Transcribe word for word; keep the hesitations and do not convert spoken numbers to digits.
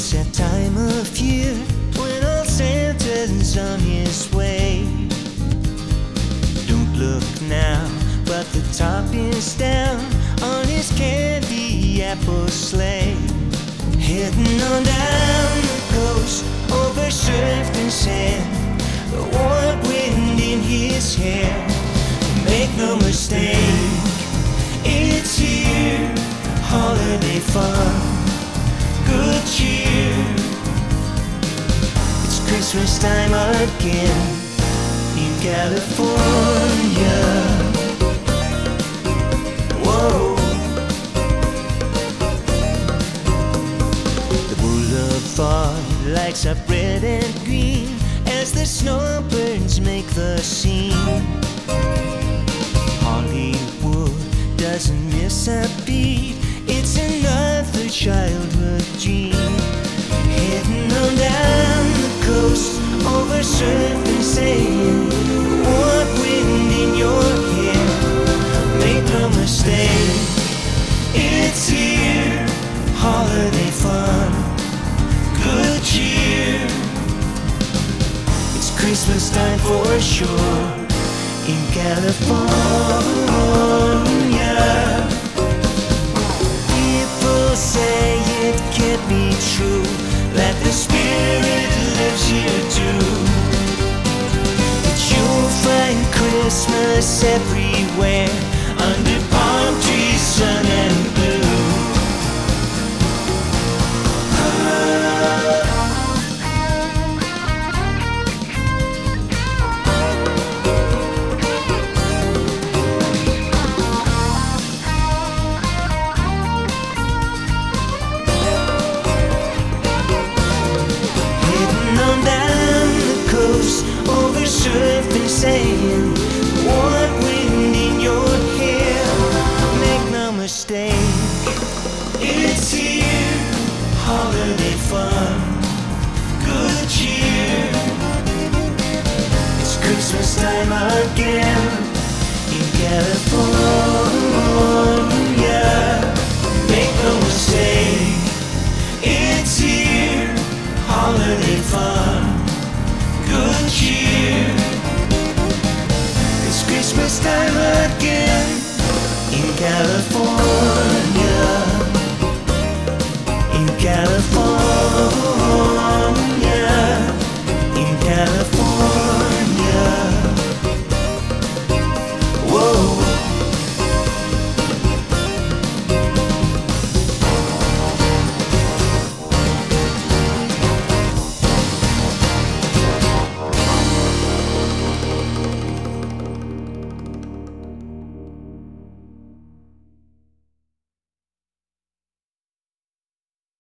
It's that time of year when old Santa's on his way. Don't look now, but the top is down on his candy apple sleigh. Heading on down the coast over surf and sand, the warm wind in his hair. Make no mistake, it's here, holiday fun, good cheer. It's Christmas time again in California. Whoa. The boulevard lights up red and green as the snowbirds make the scene. Hollywood doesn't miss a beat, it's another childhood dream. Heading on down the coast over surf and sand, warm wind in your hair. Make no mistake, it's here, holiday fun, good cheer. It's Christmas time for sure in California. People say it can't be true, that the spirit lives here too. But you'll find Christmas everywhere, under palm trees, sun and blue. Over surf and sand, warm wind in your hair. Make no mistake, it's here, holiday fun, good cheer. It's Christmas time again in California. Make no mistake, it's here, holiday fun, good cheer. It's Christmas time again in California.